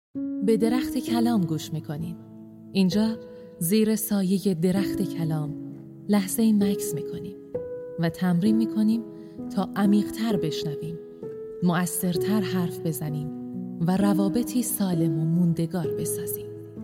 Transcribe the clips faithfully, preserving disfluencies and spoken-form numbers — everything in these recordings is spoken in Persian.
به درخت کلام گوش میکنیم. اینجا زیر سایه درخت کلام لحظه مکث میکنیم و تمرین میکنیم تا عمیق‌تر بشنویم، مؤثرتر حرف بزنیم و روابطی سالم و موندگار بسازیم.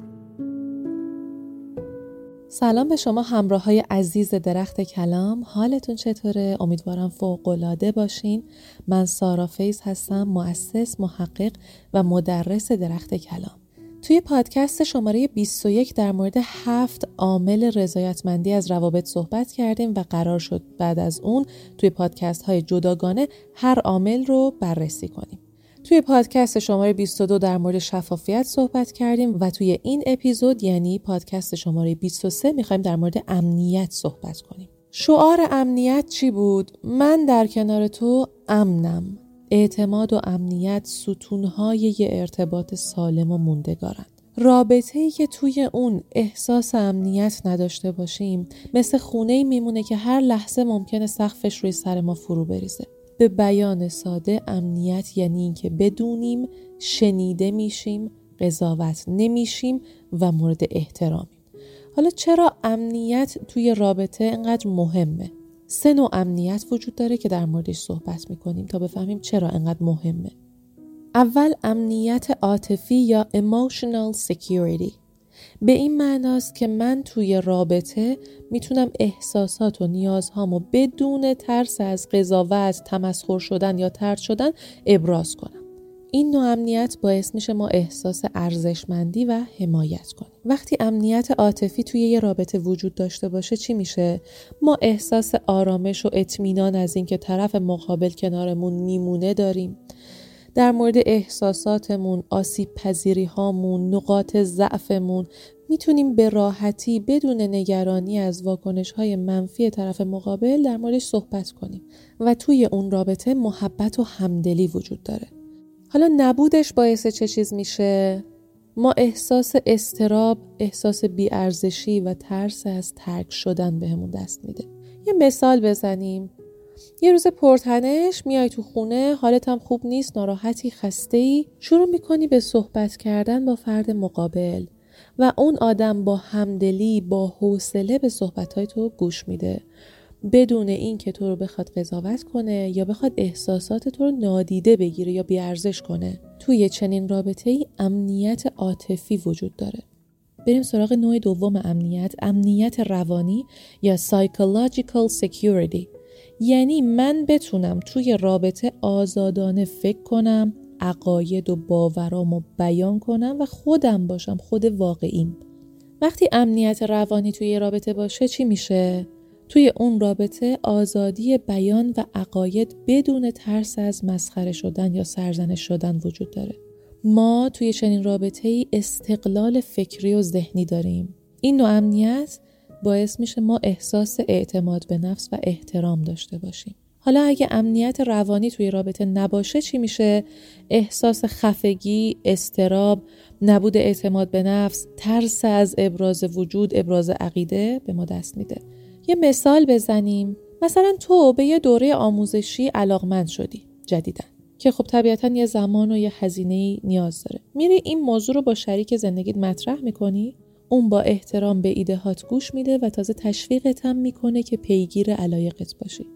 سلام به شما همراهای عزیز درخت کلام، حالتون چطوره؟ امیدوارم فوق‌العاده باشین. من سارا فیض هستم، مؤسس، محقق و مدرس درخت کلام. توی پادکست شماره بیست و یک در مورد هفت عامل رضایتمندی از روابط صحبت کردیم و قرار شد بعد از اون توی پادکست های جداگانه هر عامل رو بررسی کنیم. توی پادکست شماره بیست و دو در مورد شفافیت صحبت کردیم و توی این اپیزود یعنی پادکست شماره بیست و سه میخوایم در مورد امنیت صحبت کنیم. شعار امنیت چی بود؟ من در کنار تو امنم. اعتماد و امنیت ستونهای یه ارتباط سالم و موندگارن. رابطه‌ای که توی اون احساس امنیت نداشته باشیم مثل خونه‌ای میمونه که هر لحظه ممکنه سقفش روی سر ما فرو بریزه. به بیان ساده امنیت یعنی این که بدونیم شنیده میشیم، قضاوت نمیشیم و مورد احترامیم. حالا چرا امنیت توی رابطه اینقدر مهمه؟ سه نوع امنیت وجود داره که در موردش صحبت میکنیم تا بفهمیم چرا اینقدر مهمه. اول امنیت عاطفی یا emotional security. به این معناست که من توی رابطه میتونم احساسات و نیازهامو بدون ترس از قضاوت، تمسخر شدن یا طرد شدن ابراز کنم. این نوع امنیت باعث میشه ما احساس ارزشمندی و حمایت کنیم. وقتی امنیت عاطفی توی یه رابطه وجود داشته باشه چی میشه؟ ما احساس آرامش و اطمینان از این که طرف مقابل کنارمون میمونه داریم. در مورد احساساتمون، آسیب پذیری هامون، نقاط ضعفمون میتونیم به راحتی بدون نگرانی از واکنش های منفی طرف مقابل در موردش صحبت کنیم و توی اون رابطه محبت و همدلی وجود داره. حالا نبودش باعث چه چیز میشه؟ ما احساس اضطراب، احساس بی‌ارزشی و ترس از ترک شدن بهمون دست میده. یه مثال بزنیم. یه روز پرتنش میای تو خونه، حالت هم خوب نیست، ناراحتی، خسته‌ای، شروع میکنی به صحبت کردن با فرد مقابل و اون آدم با همدلی، با حوصله به صحبتهای تو گوش میده بدون این که تو رو بخواد قضاوت کنه یا بخواد احساسات تو رو نادیده بگیره یا بیارزش کنه. توی چنین رابطه‌ای امنیت عاطفی وجود داره. بریم سراغ نوع دوم امنیت، امنیت روانی یا psychological security. یعنی من بتونم توی رابطه آزادانه فکر کنم، عقاید و باورامو بیان کنم و خودم باشم، خود واقعیم. وقتی امنیت روانی توی رابطه باشه چی میشه؟ توی اون رابطه آزادی بیان و عقاید بدون ترس از مسخره شدن یا سرزنش شدن وجود داره. ما توی چنین رابطه‌ای استقلال فکری و ذهنی داریم. این نوع امنیت باعث میشه ما احساس اعتماد به نفس و احترام داشته باشیم. حالا اگه امنیت روانی توی رابطه نباشه چی میشه؟ احساس خفگی، اضطراب، نبود اعتماد به نفس، ترس از ابراز وجود، ابراز عقیده به ما دست میده. یه مثال بزنیم. مثلا تو به یه دوره آموزشی علاقمند شدی جدیداً که خب طبیعتاً یه زمان و یه هزینه‌ای نیاز داره. میری این موضوع رو با شریک زندگیت مطرح میکنی، اون با احترام به ایده‌هات گوش میده و تازه تشویقت هم میکنه که پیگیر علایقت باشی،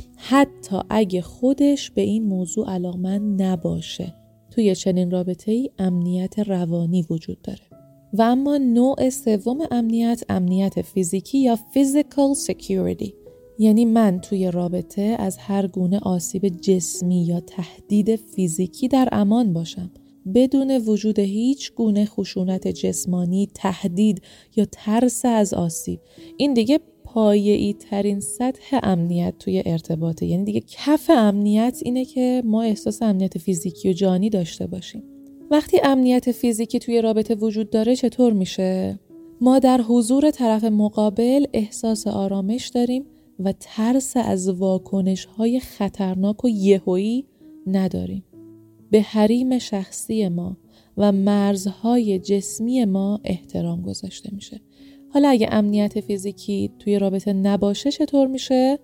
حتی اگه خودش به این موضوع علاقمند نباشه. توی چنین رابطه‌ای امنیت روانی وجود داره. و اما نوع سوم امنیت، امنیت فیزیکی یا physical security. یعنی من توی رابطه از هر گونه آسیب جسمی یا تهدید فیزیکی در امان باشم، بدون وجود هیچ گونه خشونت جسمانی، تهدید یا ترس از آسیب. این دیگه پایه‌ای ترین سطح امنیت توی ارتباطه. یعنی دیگه کف امنیت اینه که ما احساس امنیت فیزیکی و جانی داشته باشیم. وقتی امنیت فیزیکی توی رابطه وجود داره چطور میشه؟ ما در حضور طرف مقابل احساس آرامش داریم و ترس از واکنش‌های خطرناک و یهویی نداریم. به حریم شخصی ما و مرزهای جسمی ما احترام گذاشته میشه. حالا اگه امنیت فیزیکی توی رابطه نباشه چطور میشه؟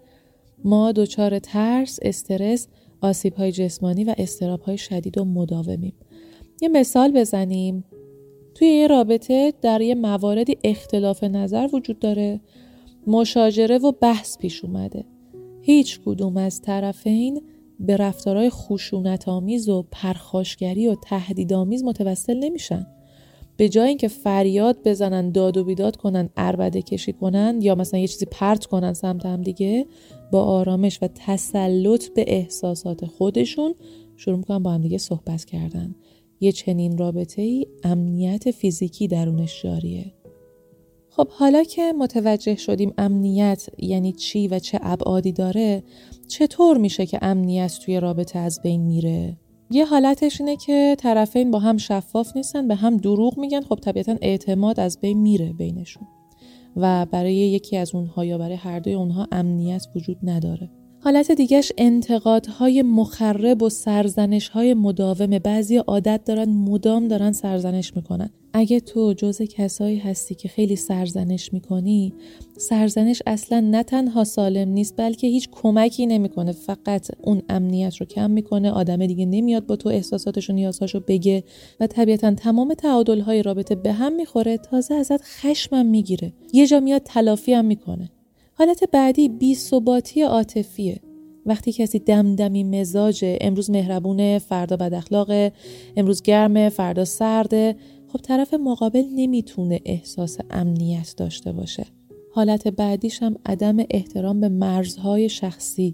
ما دچار ترس، استرس، آسیب‌های جسمانی و اضطراب‌های شدید و مداومیم. یه مثال بزنیم. توی یه رابطه در یه مواردی اختلاف نظر وجود داره، مشاجره و بحث پیش اومده. هیچ کدوم از طرفین به رفتارهای خشونت‌آمیز و پرخاشگری و تهدیدآمیز متوسل نمیشن. به جای اینکه فریاد بزنن، داد و بیداد کنن، عربده کشی کنن یا مثلا یه چیزی پرت کنن سمت هم دیگه، با آرامش و تسلط به احساسات خودشون شروع میکنن با هم دیگه صحبت کردن. یه چنین رابطه‌ای امنیت فیزیکی درونش جاریه. خب حالا که متوجه شدیم امنیت یعنی چی و چه ابعادی داره، چطور میشه که امنیت توی رابطه از بین میره؟ یه حالتش اینه که طرفین با هم شفاف نیستن، به هم دروغ میگن. خب طبیعتاً اعتماد از بین میره بینشون و برای یکی از اونها یا برای هر دوی اونها امنیت وجود نداره. حالت دیگهش انتقادهای مخرب و سرزنشهای مداومه. بعضی عادت دارن مدام دارن سرزنش میکنن. اگه تو جز کسایی هستی که خیلی سرزنش میکنی، سرزنش اصلا نه تنها سالم نیست بلکه هیچ کمکی نمیکنه، فقط اون امنیت رو کم میکنه. آدم دیگه نمیاد با تو احساساتش و نیازهاشو بگه و طبیعتا تمام تعادلهای رابطه به هم میخوره. تازه ازت خشمم میگیره، یه جا میاد تلافی هم میکنه. حالت بعدی بی‌ثباتی عاطفیه. وقتی کسی دمدمی مزاجه، امروز مهربونه، فردا بد اخلاقه، امروز گرمه، فردا سرده، خب طرف مقابل نمیتونه احساس امنیت داشته باشه. حالت بعدیش هم عدم احترام به مرزهای شخصی،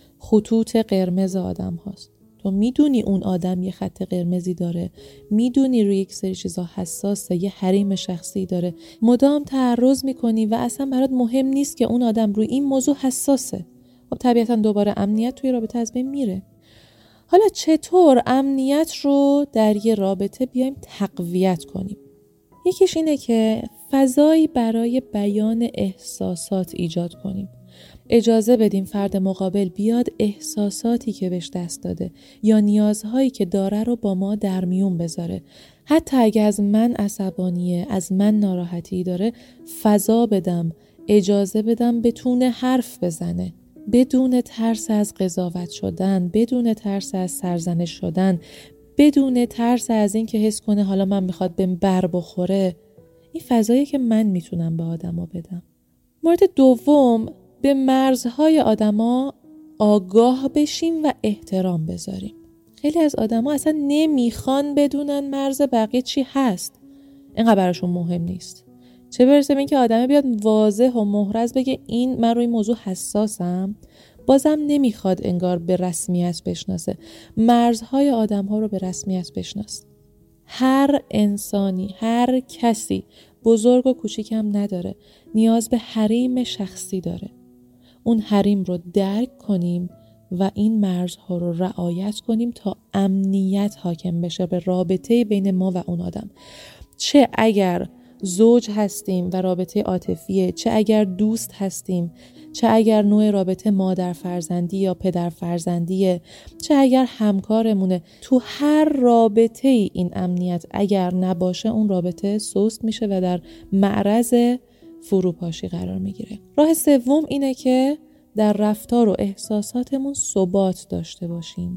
خطوط قرمز آدم هاست. تو میدونی اون آدم یه خط قرمزی داره، میدونی روی یک سری چیزا حساسه، یه حریم شخصی داره، مدام تعرض میکنی و اصلا برات مهم نیست که اون آدم روی این موضوع حساسه. خب طبیعتا دوباره امنیت توی رابطه از بین میره. حالا چطور امنیت رو در یه رابطه بیایم تقویت کنیم؟ یکیش اینه که فضایی برای بیان احساسات ایجاد کنیم. اجازه بدیم فرد مقابل بیاد احساساتی که بهش دست داده یا نیازهایی که داره رو با ما در میون بذاره. حتی اگه از من عصبانیه، از من ناراحتی داره، فضا بدم، اجازه بدم بتونه حرف بزنه. بدون ترس از قضاوت شدن، بدون ترس از سرزنش شدن، بدون ترس از این که حس کنه حالا من میخواد بهم بر بخوره. این فضایی که من میتونم به آدما بدم. مورد دوم، به مرزهای آدما آگاه بشیم و احترام بذاریم. خیلی از آدما اصلا نمیخوان بدونن مرز بقیه چی هست. اینقدر براشون مهم نیست. چه برسه به این که آدم بیاد واضح و محرز بگه این من روی موضوع حساسم، بازم نمیخواد انگار به رسمیت بشناسه. مرزهای آدم‌ها رو به رسمیت بشناس. هر انسانی، هر کسی، بزرگ و کوچیک هم نداره، نیاز به حریم شخصی داره. اون حریم رو درک کنیم و این مرزها رو رعایت کنیم تا امنیت حاکم بشه به رابطه بین ما و اون آدم. چه اگر زوج هستیم و رابطه عاطفیه، چه اگر دوست هستیم، چه اگر نوع رابطه مادر فرزندی یا پدر فرزندیه، چه اگر همکارمونه، تو هر رابطه ای این امنیت اگر نباشه اون رابطه سست میشه و در معرض فروپاشی قرار میگیره. راه سوم اینه که در رفتار و احساساتمون ثبات داشته باشیم.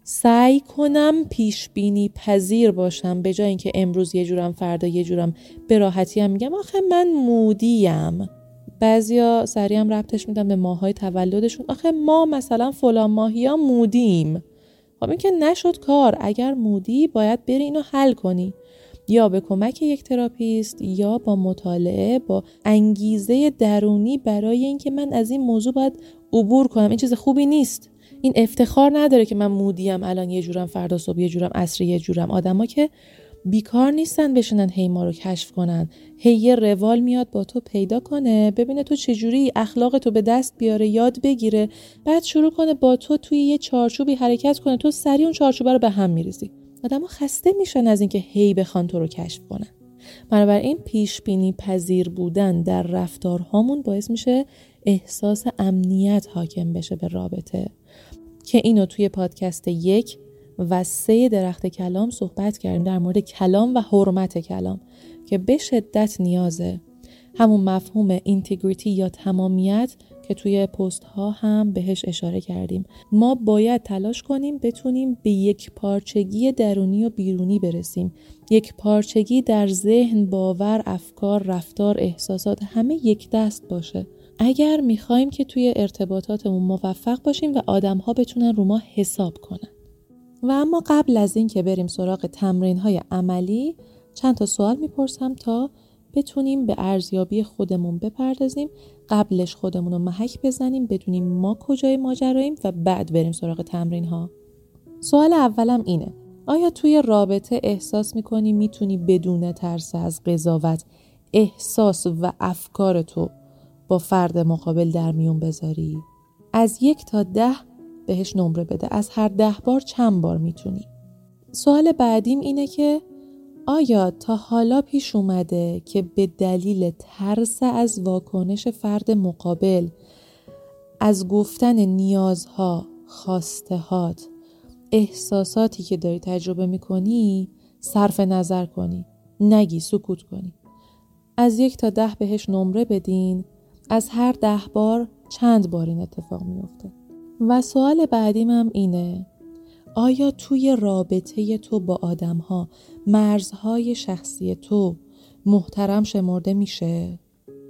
سعی کنم پیش بینی پذیر باشم، به جای اینکه امروز یه جورم فردا یه جورم به راحتی هم میگم آخه من مودیم. بعضیا سریع هم ربطش میدن به ماهای تولدشون، آخه ما مثلا فلان ماهیا مودیم. خب این که نشد کار. اگر مودی باید بری اینو حل کنی، یا به کمک یک تراپیست یا با مطالعه، با انگیزه درونی برای اینکه من از این موضوع باید عبور کنم. این چیز خوبی نیست. این افتخار نداره که من مودیم الان یه جورم، فردا صبح یه جورم، عصر یه جورم. آدما که بیکار نیستن بشینن هی ما رو کشف کنن. هی یه روال میاد با تو پیدا کنه، ببینه تو چجوری اخلاق تو به دست بیاره، یاد بگیره، بعد شروع کنه با تو توی یه چارچوبی حرکت کنه. تو سریع اون چارچوبه رو به هم میریزی. آدما خسته میشن از اینکه هی بخوان تو رو کشف کنن. بنابراین پیش بینی پذیر بودن در رفتارهامون باعث میشه احساس امنیت حاکم بشه به رابطه، که اینو توی پادکست یک و سه درخت کلام صحبت کردیم در مورد کلام و حرمت کلام که به شدت نیازه. همون مفهوم اینتگریتی یا تمامیت که توی پست ها هم بهش اشاره کردیم. ما باید تلاش کنیم بتونیم به یک پارچگی درونی و بیرونی برسیم. یک پارچگی در ذهن، باور، افکار، رفتار، احساسات همه یک دست باشه. اگر میخوایم که توی ارتباطاتمون موفق باشیم و آدم‌ها بتونن رو ما حساب کنن. و اما قبل از این که بریم سراغ تمرین‌های عملی، چند تا سوال میپرسم تا بتونیم به ارزیابی خودمون بپردازیم. قبلش خودمون رو محک بزنیم، بدونیم ما کجای ماجراییم و بعد بریم سراغ تمرین‌ها. سوال اولم اینه: آیا توی رابطه احساس میکنی میتونی بدون ترس از قضاوت احساس و افکار تو با فرد مقابل در میون بذاری؟ از یک تا ده بهش نمره بده. از هر ده بار چند بار میتونی؟ سوال بعدیم اینه که آیا تا حالا پیش اومده که به دلیل ترس از واکنش فرد مقابل از گفتن نیازها، خواستهات، احساساتی که داری تجربه میکنی صرف نظر کنی، نگی، سکوت کنی؟ از یک تا ده بهش نمره بدین. از هر ده بار چند بار این اتفاق میفته؟ و سوال بعدیم هم اینه: آیا توی رابطه تو با آدم‌ها مرزهای شخصی تو محترم شمرده میشه؟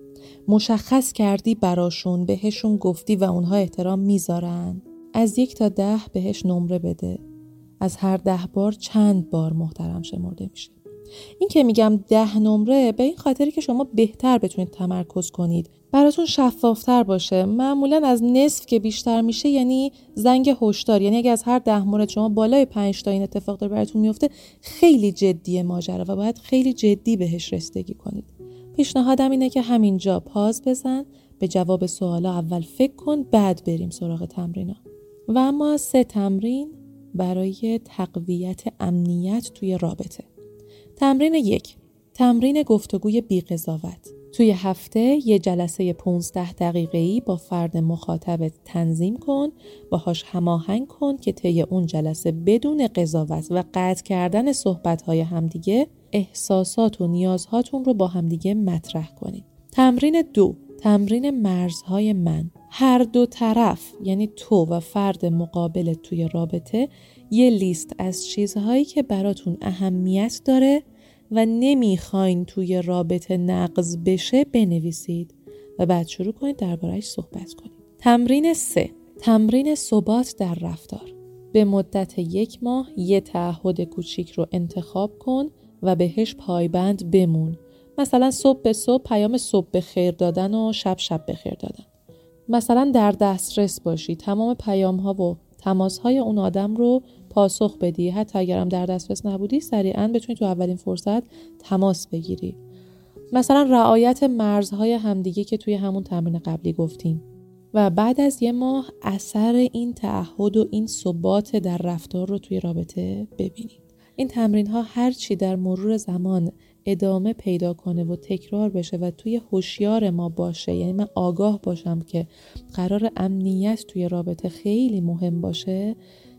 مشخص کردی براشون، بهشون گفتی و اونها احترام میذارن؟ از یک تا ده بهش نمره بده. از هر ده بار چند بار محترم شمرده میشه؟ این که میگم ده نمره به این خاطری که شما بهتر بتونید تمرکز کنید، براتون شفافتر باشه. معمولا از نصف که بیشتر میشه یعنی زنگ هشدار، یعنی اگه از هر ده مورد شما بالای پنج تا این اتفاق داره براتون میفته، خیلی جدیه ماجرا و باید خیلی جدی بهش رسیدگی کنید. پیشنهادم اینه که همینجا پاز بزن، به جواب سوالا اول فکر کن، بعد بریم سراغ تمرینا. و اما سه تمرین برای تقویت امنیت توی رابطه. تمرین یک، تمرین گفتگوی بی قضاوت. توی هفته یه جلسه پانزده دقیقه‌ای با فرد مخاطبت تنظیم کن، باهاش هماهنگ کن که طی اون جلسه بدون قضاوت و قطع کردن صحبت‌های همدیگه احساسات و نیازهاتون رو با همدیگه مطرح کنید. تمرین دو، تمرین مرزهای من. هر دو طرف، یعنی تو و فرد مقابل توی رابطه، یه لیست از چیزهایی که براتون اهمیت داره و نمیخواین توی رابطه نقض بشه بنویسید و بعد شروع کنید درباره‌اش صحبت کنید. تمرین سه، تمرین ثبات در رفتار. به مدت یک ماه یه تعهد کوچیک رو انتخاب کن و بهش پایبند بمون. مثلا صبح به صبح پیام صبح بخیر دادن و شب شب بخیر دادن. مثلا در دسترس باشی، تمام پیام ها و تماس های اون آدم رو پاسخ بدی. حتی اگرم در دسترس نبودی سریعاً بتونی تو اولین فرصت تماس بگیری. مثلا رعایت مرزهای همدیگه که توی همون تمرین قبلی گفتیم. و بعد از یه ماه اثر این تعهد و این ثبات در رفتار رو توی رابطه ببینید. این تمرین ها هر چی در مرور زمان ادامه پیدا کنه و تکرار بشه و توی هوشیار ما باشه، یعنی من آگاه باشم که قرار امنیت توی رابطه خیلی مهم باشه،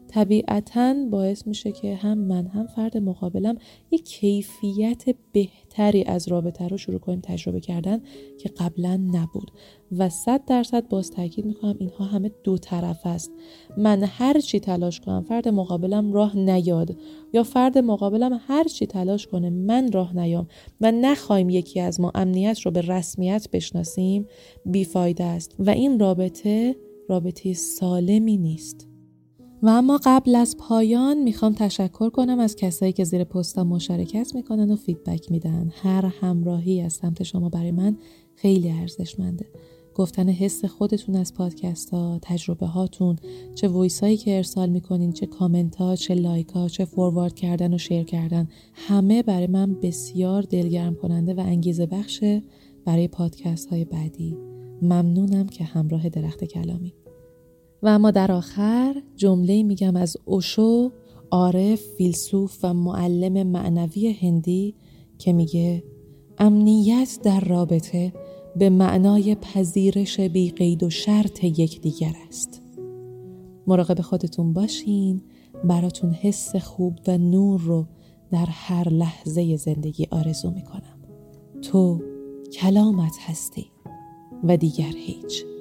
طبیعتاً باعث میشه که هم من هم فرد مقابلم یک کیفیت بهتری از رابطه رو شروع کنیم تجربه کردن که قبلا نبود. و صد درصد باز تاکید میکنم اینها همه دو طرف است. من هر چی تلاش کنم فرد مقابلم راه نیاد، یا فرد مقابلم هر چی تلاش کنه من راه نیام و نخوایم یکی از ما امنیت رو به رسمیت بشناسیم، بیفایده است و این رابطه رابطه سالمی نیست. و اما قبل از پایان میخوام تشکر کنم از کسایی که زیر پستم مشارکت میکنن و فیدبک میدن. هر همراهی از سمت شما برای من خیلی ارزشمنده. گفتن حس خودتون از پادکست ها، تجربه هاتون، چه وایس هایی که ارسال میکنین، چه کامنت ها، چه لایک ها، چه فوروارد کردن و شیر کردن، همه برای من بسیار دلگرم کننده و انگیزه بخشه برای پادکست های بعدی. ممنونم که همراه درخت کلامی. و اما در آخر جمله میگم از اوشو، عارف، فیلسوف و معلم معنوی هندی که میگه امنیت در رابطه به معنای پذیرش بی قید و شرط یکدیگر است. مراقب خودتون باشین. براتون حس خوب و نور رو در هر لحظه زندگی آرزو میکنم. تو کلامت هستی و دیگر هیچ.